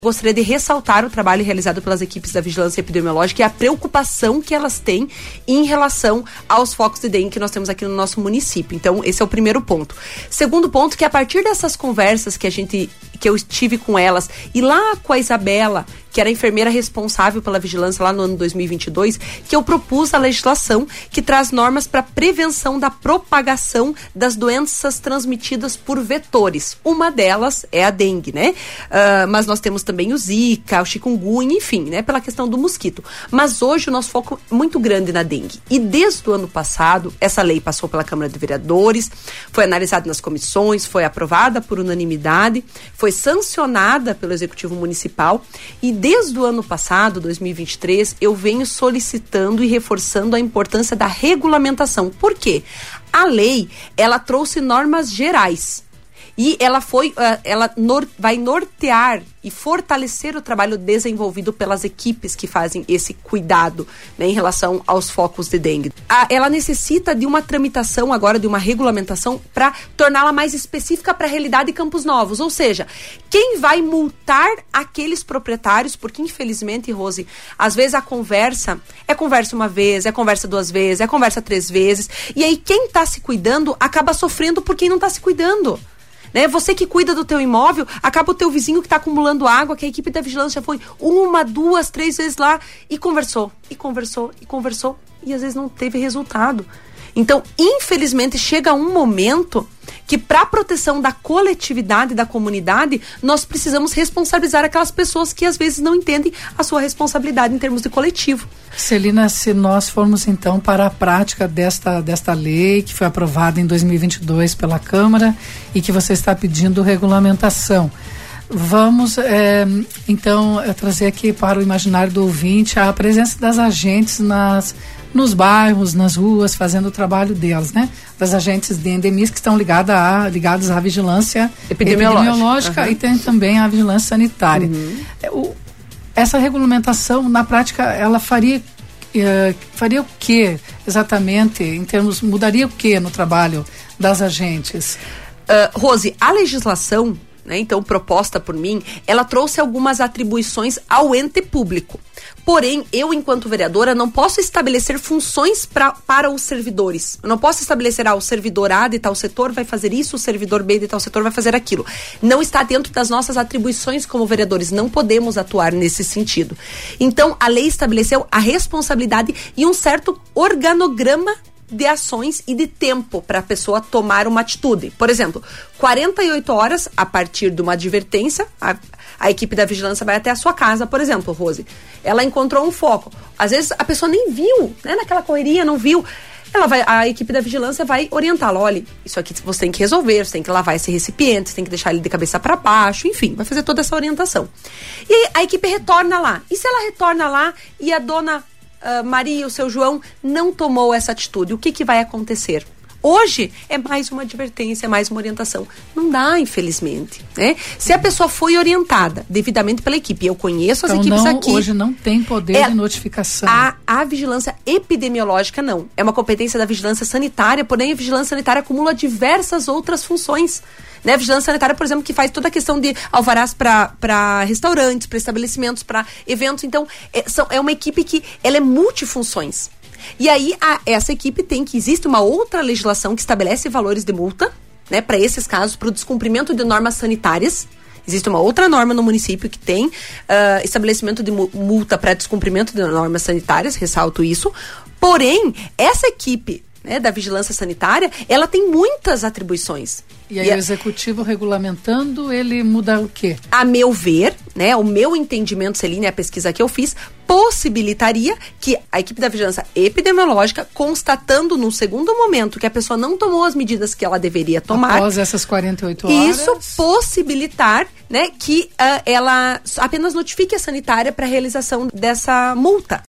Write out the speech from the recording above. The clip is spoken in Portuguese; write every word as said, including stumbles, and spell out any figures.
Gostaria de ressaltar o trabalho realizado pelas equipes da vigilância epidemiológica e a preocupação que elas têm em relação aos focos de dengue que nós temos aqui no nosso município. Então, esse é o primeiro ponto. Segundo ponto, que a partir dessas conversas que a gente, que eu tive com elas, e lá com a Isabela, que era a enfermeira responsável pela vigilância lá no ano dois mil e vinte e dois, que eu propus a legislação que traz normas para prevenção da propagação das doenças transmitidas por vetores. Uma delas é a dengue, né? Uh, mas nós temos também o zika, o chikungunya, enfim, né? Pela questão do mosquito. Mas hoje o nosso foco é muito grande na dengue. E desde o ano passado, essa lei passou pela Câmara de Vereadores, foi analisada nas comissões, foi aprovada por unanimidade, foi sancionada pelo Executivo Municipal e desde o ano passado, dois mil e vinte e três, eu venho solicitando e reforçando a importância da regulamentação. Por quê? A lei, ela trouxe normas gerais e ela foi, uh, ela nor- vai nortear e fortalecer o trabalho desenvolvido pelas equipes que fazem esse cuidado, né, em relação aos focos de dengue. A, ela necessita de uma tramitação agora, de uma regulamentação para torná-la mais específica para a realidade de Campos Novos, ou seja, quem vai multar aqueles proprietários, porque infelizmente, Rose, às vezes a conversa é conversa uma vez, é conversa duas vezes, é conversa três vezes, e aí quem está se cuidando acaba sofrendo por quem não está se cuidando. Né? Você que cuida do teu imóvel, acaba o teu vizinho que está acumulando água, que a equipe da vigilância já foi uma, duas, três vezes lá e conversou, e conversou, e conversou, e às vezes não teve resultado. Então, infelizmente, chega um momento que para a proteção da coletividade, da comunidade, nós precisamos responsabilizar aquelas pessoas que às vezes não entendem a sua responsabilidade em termos de coletivo. Celina, se nós formos então para a prática desta, desta lei que foi aprovada em dois mil e vinte e dois pela Câmara e que você está pedindo regulamentação, vamos é, então é, trazer aqui para o imaginário do ouvinte a presença das agentes nas nos bairros, nas ruas, fazendo o trabalho delas, né? Das agentes de endemias que estão ligadas à, ligadas à vigilância epidemiológica, epidemiológica uhum. E tem também a vigilância sanitária. Uhum. O, essa regulamentação, na prática, ela faria, eh, faria o que exatamente, em termos, mudaria o que no trabalho das agentes? Uh, Rose, a legislação, né, então proposta por mim, ela trouxe algumas atribuições ao ente público. Porém, eu, enquanto vereadora, não posso estabelecer funções pra, para os servidores. Eu não posso estabelecer, ah, o servidor A de tal setor vai fazer isso, o servidor B de tal setor vai fazer aquilo. Não está dentro das nossas atribuições como vereadores. Não podemos atuar nesse sentido. Então, a lei estabeleceu a responsabilidade e um certo organograma de ações e de tempo para a pessoa tomar uma atitude. Por exemplo, quarenta e oito horas a partir de uma advertência, a, a equipe da vigilância vai até a sua casa, por exemplo, Rose. Ela encontrou um foco. Às vezes a pessoa nem viu, né? Naquela correria, não viu. Ela vai, a equipe da vigilância vai orientá-la. Olha, isso aqui você tem que resolver, você tem que lavar esse recipiente, você tem que deixar ele de cabeça para baixo, enfim, vai fazer toda essa orientação. E aí a equipe retorna lá. E se ela retorna lá e a dona Uh, Maria, o seu João, não tomou essa atitude, o que que vai acontecer? Hoje é mais uma advertência, é mais uma orientação. Não dá, infelizmente, né? Se a pessoa foi orientada devidamente pela equipe, eu conheço as então equipes não, aqui. Hoje não tem poder é, de notificação. A, a vigilância epidemiológica não. É uma competência da vigilância sanitária, porém a vigilância sanitária acumula diversas outras funções. Né? A vigilância sanitária, por exemplo, que faz toda a questão de alvarás para restaurantes, para estabelecimentos, para eventos. Então, é, são, é uma equipe que ela é multifunções. E aí, a, essa equipe tem que... Existe uma outra legislação que estabelece valores de multa, né, para esses casos, para o descumprimento de normas sanitárias. Existe uma outra norma no município que tem uh, estabelecimento de multa para descumprimento de normas sanitárias, ressalto isso. Porém, essa equipe, né, da vigilância sanitária, ela tem muitas atribuições. E aí e a... o executivo regulamentando, ele muda o quê? A meu ver, né, o meu entendimento, Celine, a pesquisa que eu fiz, possibilitaria que a equipe da vigilância epidemiológica, constatando no segundo momento que a pessoa não tomou as medidas que ela deveria tomar. Após essas quarenta e oito horas. Isso possibilitar, né, que uh, ela apenas notifique a sanitária para a realização dessa multa.